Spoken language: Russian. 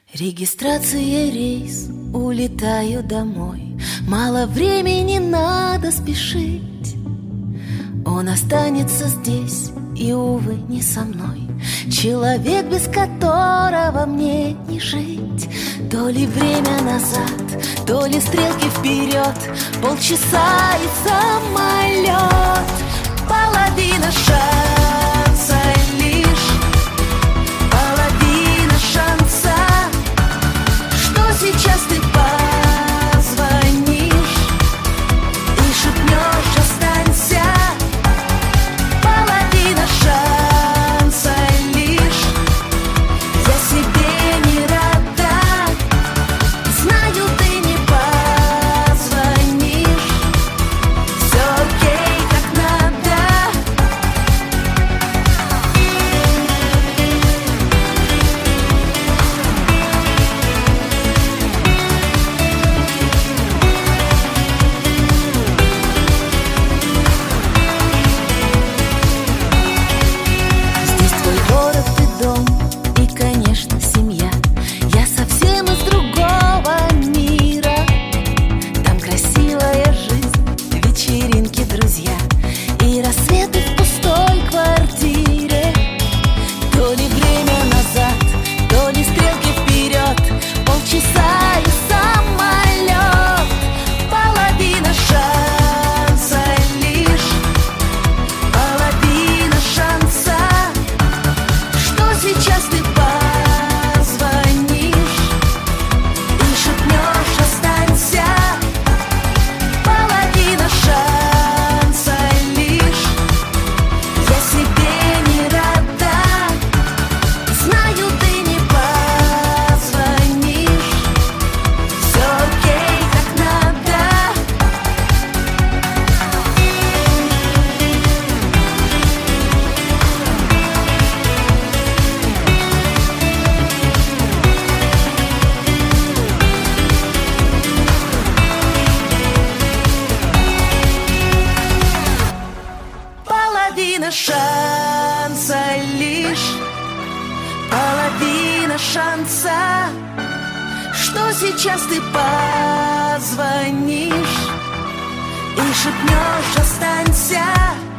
Регистрация, рейс, улетаю домой. Мало времени, надо спешить. Он останется здесь, и, увы, не со мной. Человек, без которого мне не жить. То ли время назад, то ли стрелки вперед. Полчаса и самолет. Половина шанса лишь. Половина шанса, что сейчас ты позвонишь и шепнешь «останься». Половина шанса лишь. Я себе не рада. Знаю, ты не позвонишь. Все окей, как надо. Здесь твой город и дом, и, конечно, семья. Я совсем из другого мира. Там красивая жизнь, вечеринки, друзья и рассветы в пустой квартире. То ли время назад, то ли стрелки вперед. Полчаса и самолет. Половина шанса лишь. Половина шанса, что сейчас ты позвонишь и шепнешь «останься». Половина шанса лишь. Я себе не рада. Знаю, ты не позвонишь. Все окей, как надо. Половина шанса лишь. Половина шанса, что сейчас ты позвонишь и шепнешь «останься».